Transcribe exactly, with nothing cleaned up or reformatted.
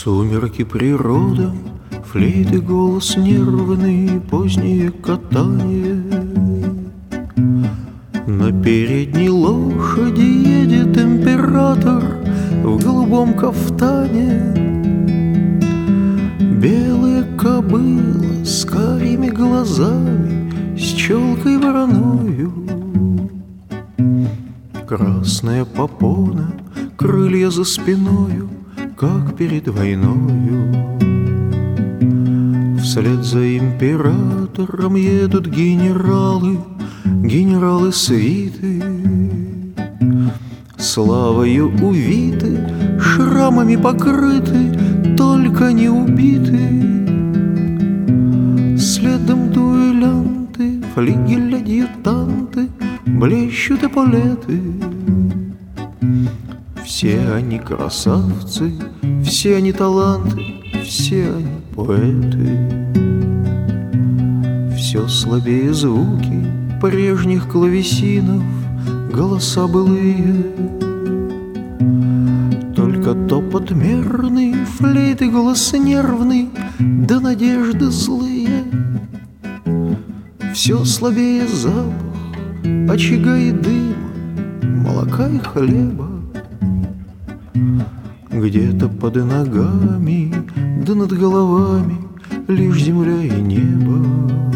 Сумерки, природа, флейты, голос нервный, позднее катание. На передней лошади едет император в голубом кафтане. Белая кобыла с карими глазами, с челкой вороною. Красная попона, крылья за спиною, как перед войною. Вслед за императором едут генералы, генералы свиты, славою увиты, шрамами покрыты, только не убиты. Следом дуэлянты, флигель-адъютанты, блещут эполеты. Все они красавцы, все они таланты, все они поэты. Все слабее звуки прежних клавесинов, голоса былые. Только топот мерный, флейты голос нервный, да надежды злые. Все слабее запах очага и дыма, молока и хлеба. Где-то под ногами, да над головами лишь земля и небо.